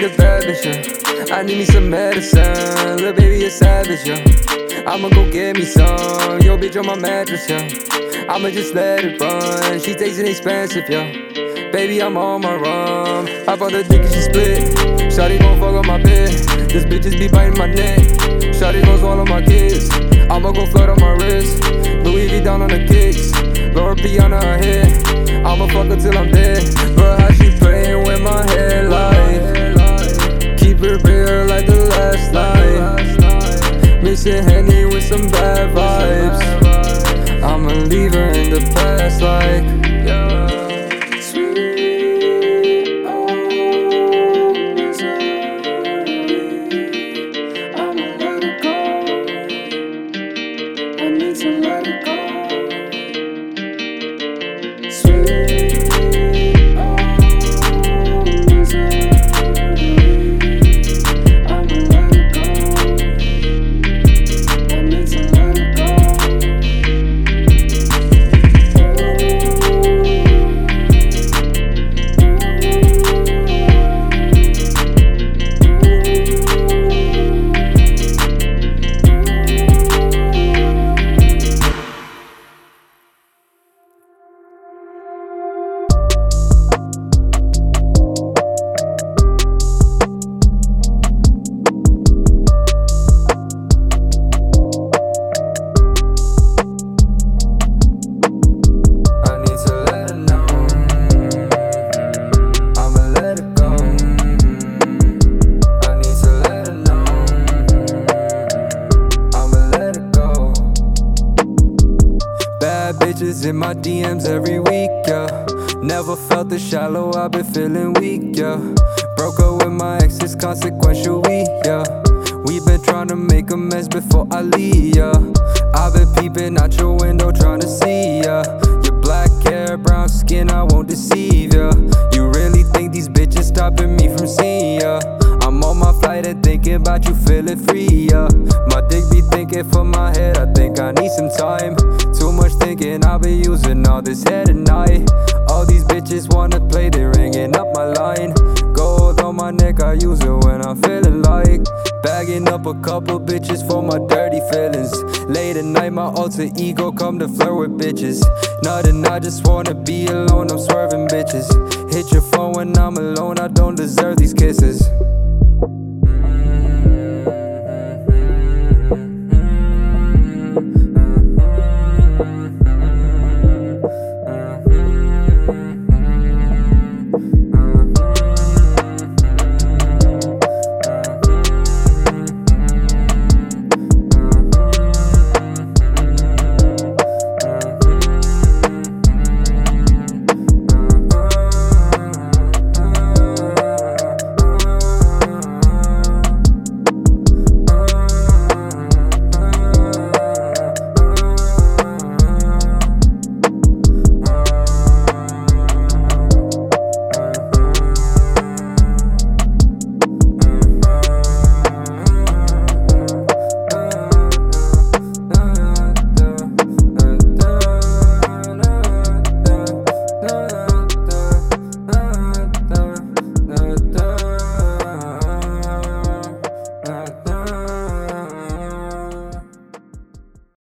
need a bad bitch, yeah. I need me some medicine. Lil' baby, a savage, yeah. I'ma go get me some. Yo, bitch on my mattress, yeah. I'ma just let it run. She tasting expensive, yeah. Baby, I'm on my rum. I bought the dick and she split. Shawty gon' fuck up my bed. This bitches be biting my neck. Shawty gon' swallow my kids. I'ma go flood on my wrist. Louis V down on the kicks. Laura Piana her head. I'ma fuck her till I'm dead. But how she playing with my head like keep it real like the last night. Mixing Henny with some bad vibes. I'ma leave her in the past like sweet home misery. I'ma let it go. I need to let it go. Sweet home misery. I'ma let it go. I need to let it go. Bitches in my DMs every week, yeah. Never felt this shallow, I've been feeling weak, yeah. Broke up with my ex, it's consequential, yeah. We've been trying to make a mess before I leave, yeah. I've been peeping out your window trying to see, yeah. Your black hair, brown skin, I won't deceive, yeah. You really think these bitches stopping me from seeing, yeah. I'm on my flight and thinking about you feeling free, yeah. My dick be thinking for my head, I think I need some time. Too much thinking, I'll be using all this head at night. All these bitches wanna play, they ringing up my line. Gold on my neck, I use it when I'm feeling like bagging up a couple bitches for my dirty feelings. Late at night, my alter ego come to flirt with bitches. Nothing, I just wanna be alone, I'm swerving bitches. Hit your phone when I'm alone, I don't deserve these kisses.